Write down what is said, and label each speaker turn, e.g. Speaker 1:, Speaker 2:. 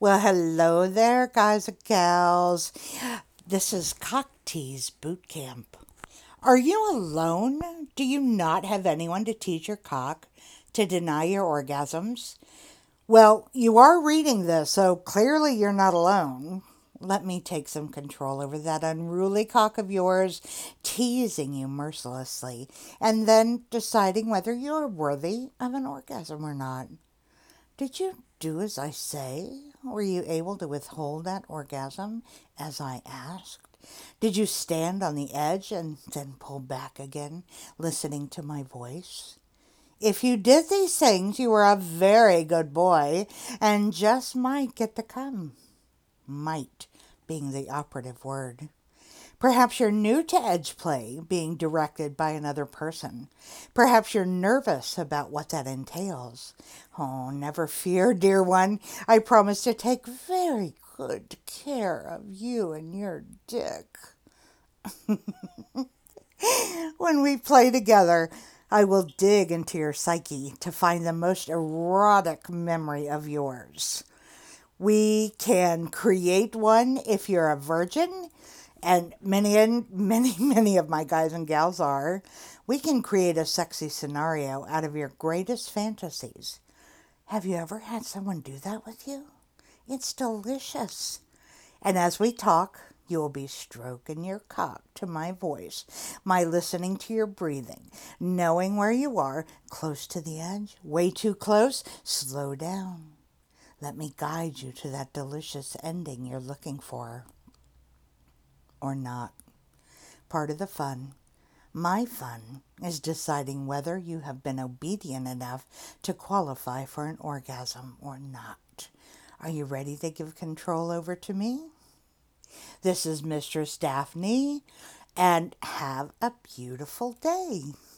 Speaker 1: Well, hello there, guys and gals. This is Cock Tease Boot Camp. Are you alone? Do you not have anyone to teach your cock to deny your orgasms? Well, you are reading this, so clearly you're not alone. Let me take some control over that unruly cock of yours, teasing you mercilessly, and then deciding whether you're worthy of an orgasm or not. Did you do as I say? Were you able to withhold that orgasm as I asked? Did you stand on the edge and then pull back again, listening to my voice? If you did these things, you were a very good boy and just might get to come. Might being the operative word. Perhaps you're new to edge play, being directed by another person. Perhaps you're nervous about what that entails. Oh, never fear, dear one. I promise to take very good care of you and your dick. When we play together, I will dig into your psyche to find the most erotic memory of yours. We can create one if you're a virgin, and many of my guys and gals are. We can create a sexy scenario out of your greatest fantasies. Have you ever had someone do that with you? It's delicious. And as we talk, you will be stroking your cock to my voice, my listening to your breathing, knowing where you are, close to the edge, way too close, slow down. Let me guide you to that delicious ending you're looking for. Or not. Part of the fun, my fun, is deciding whether you have been obedient enough to qualify for an orgasm or not. Are you ready to give control over to me? This is Mistress Daphne, and have a beautiful day.